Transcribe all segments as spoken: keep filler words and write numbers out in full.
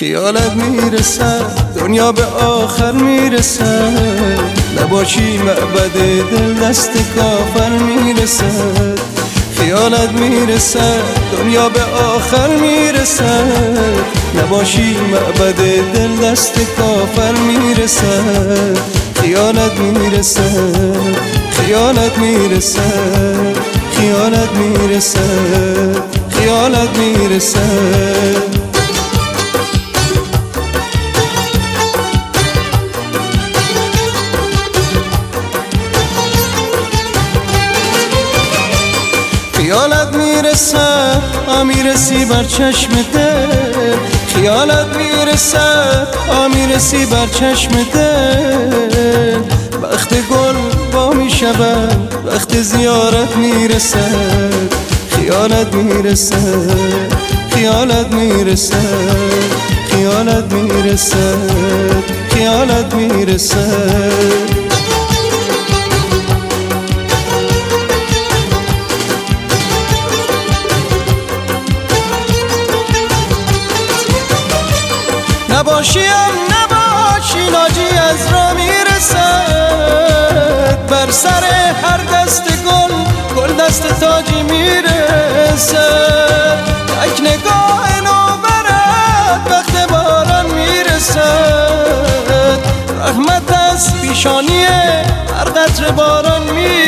خیالت میرسد دنیا به آخر میرسد، نباشی معبد دل دست کافر میرسد. خیالت میرسد دنیا به آخر میرسد، نباشی معبد دل دست کافر میرسد. خیالت میرسد خیالت میرسد خیالت میرسد خیالت میرسد. خیالت میرسد آ میرسی بر چشم دل، خیالت میرسد آ میرسی بر چشم دل. وقت گل با میشود وقت زیارت میرسد، خیالت میرسد خیالت میرسد خیالت میرسد خیالت میرسد. نباشیم نباشی ناجی از را میرسد، بر سر هر دست گل گل دست تاجی میرسد. یک نگاه نوبرد وقت باران میرسد، رحمت از پیشانی هر قطره باران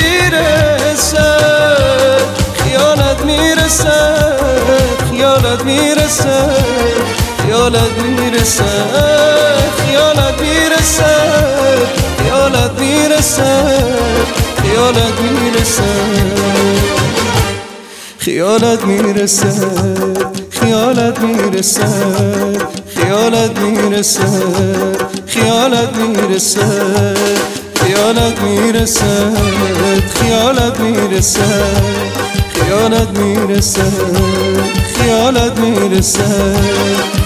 میرسد. خیالت میرسد خیالت میرسد خیالت میرسد خیالت میرسد خیالت میرسد خیالت میرسد خیالت میرسد خیالت میرسد خیالت میرسد خیالت میرسد خیالت میرسد خیالت میرسد خیالت میرسد خیالت میرسد